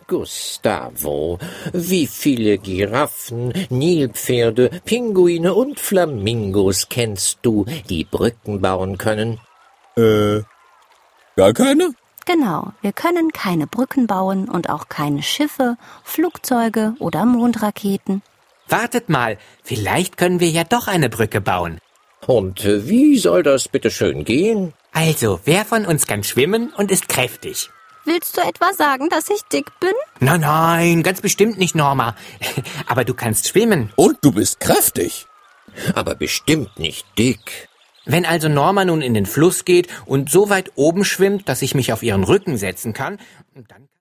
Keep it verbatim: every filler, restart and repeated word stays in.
Gustavo, wie viele Giraffen, Nilpferde, Pinguine und Flamingos kennst du, die Brücken bauen können? Äh, gar keine? Genau, wir können keine Brücken bauen und auch keine Schiffe, Flugzeuge oder Mondraketen. Wartet mal, vielleicht können wir ja doch eine Brücke bauen. Und äh, wie soll das bitte schön gehen? Also, wer von uns kann schwimmen und ist kräftig? Willst du etwa sagen, dass ich dick bin? Nein, nein, ganz bestimmt nicht, Norma. Aber du kannst schwimmen. Und du bist kräftig. Aber bestimmt nicht dick. Wenn also Norma nun in den Fluss geht und so weit oben schwimmt, dass ich mich auf ihren Rücken setzen kann, dann